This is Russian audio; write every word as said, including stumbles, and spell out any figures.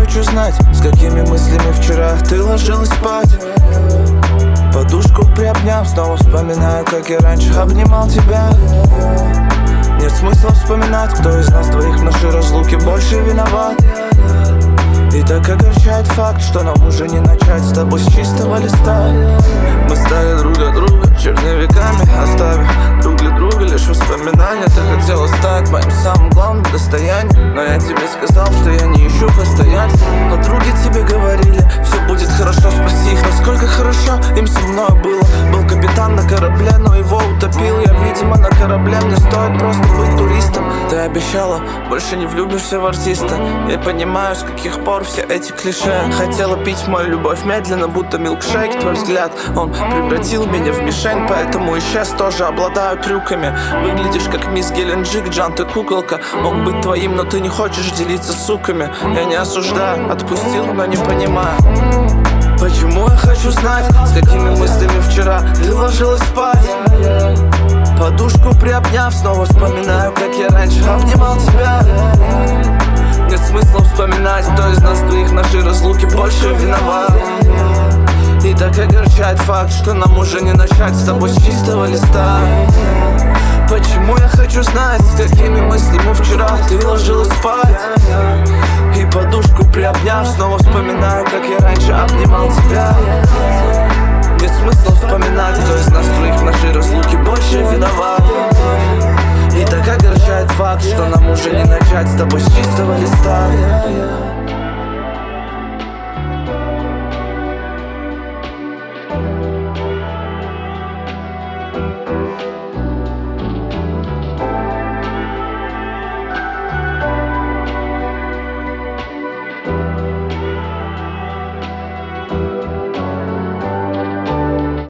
хочу знать, с какими мыслями вчера ты ложилась спать. Подушку приобняв, снова вспоминаю, как я раньше обнимал тебя. Нет смысла вспоминать, кто из нас двоих в нашей разлуке больше виноват. И так огорчает факт, что нам уже не начать с тобой с чистого листа. Мы стали друг от друга черновиками, оставив друг для друга лишь воспоминания. Ты хотела стать моим самым главным достоянием, но я тебе сказал, что я не ищу постоянства. Подруги тебе говорили, все будет хорошо, спроси их, насколько хорошо им со мной было. Был капитан на корабле, но его утопил я, видимо, на корабле. Мне стоит просто быть туристом. Ты обещала, больше не влюбишься в артиста. Я понимаю, с каких пор все эти клише. Хотела пить мою любовь медленно, будто милкшейк. Твой взгляд, он превратил меня в мишень, поэтому исчез. Тоже обладаю трюками. Выглядишь как мисс Геленджик, Джан, ты куколка. Мог быть твоим, но ты не хочешь делиться суками. Я не осуждаю, отпустил, но не понимаю, почему я хочу знать, с какими мыслями вчера ты ложилась спать. Подушку приобняв, снова вспоминаю, как я раньше обнимал тебя. Нет смысла вспоминать, кто из нас двоих в нашей разлуке больше виноват. И так огорчает факт, что нам уже не начать с тобой с чистого листа. Почему я хочу знать, с какими мыслями вчера ты ложилась спать. И подушку приобняв, снова вспоминаю, как я раньше обнимал тебя. Нет смысла вспоминать, кто из нас двоих в нашей разлуке больше виноват. И так огорчает факт, что нам уже не начать с тобой с чистого листа.